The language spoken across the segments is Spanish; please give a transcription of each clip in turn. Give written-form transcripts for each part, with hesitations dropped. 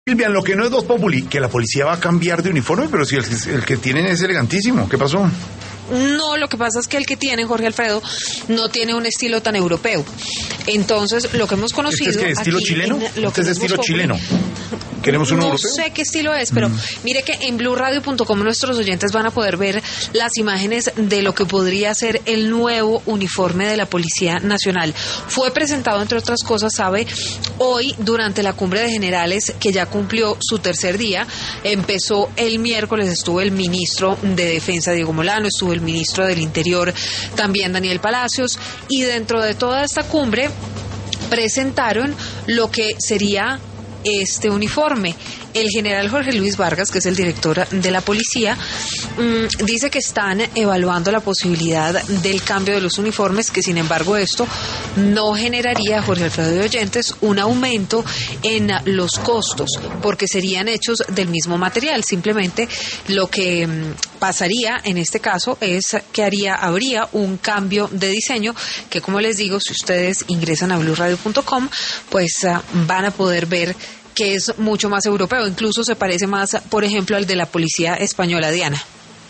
Silvia, lo que no es Voz Populi, que la policía va a cambiar de uniforme, pero si el que tienen es elegantísimo. ¿Qué pasó? No, lo que pasa es que el que tiene, Jorge Alfredo, no tiene un estilo tan europeo. Entonces, lo que hemos conocido... ¿Este es estilo aquí chileno? ¿Este es estilo chileno? ¿Queremos uno europeo? No sé qué estilo es, pero mire que en BluRadio.com nuestros oyentes van a poder ver las imágenes de lo que podría ser el nuevo uniforme de la Policía Nacional. Fue presentado, entre otras cosas, sabe, hoy durante la Cumbre de Generales, que ya cumplió su tercer día. Empezó el miércoles, estuvo el ministro de Defensa, Diego Molano, estuvo el ministro del Interior, también Daniel Palacios, y dentro de toda esta cumbre presentaron lo que sería este uniforme. El general Jorge Luis Vargas, que es el director de la policía, dice que están evaluando la posibilidad del cambio de los uniformes, que sin embargo esto no generaría, Jorge Alfredo de oyentes, un aumento en los costos, porque serían hechos del mismo material. Simplemente lo que pasaría en este caso es que habría un cambio de diseño que, como les digo, si ustedes ingresan a BluRadio.com, pues van a poder ver que es mucho más europeo, incluso se parece más, por ejemplo, al de la policía española, Diana.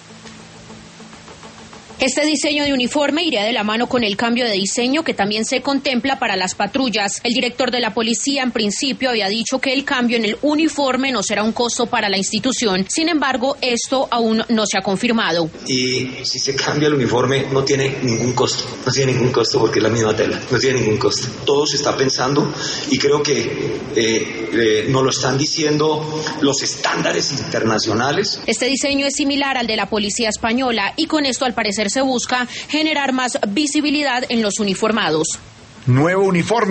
Este diseño de uniforme iría de la mano con el cambio de diseño que también se contempla para las patrullas. El director de la policía en principio había dicho que el cambio en el uniforme no será un costo para la institución. Sin embargo, esto aún no se ha confirmado. Y si se cambia el uniforme no tiene ningún costo. No tiene ningún costo porque es la misma tela. No tiene ningún costo. Todo se está pensando y creo que nos lo están diciendo los estándares internacionales. Este diseño es similar al de la policía española y con esto al parecer se busca generar más visibilidad en los uniformados. Nuevo uniforme.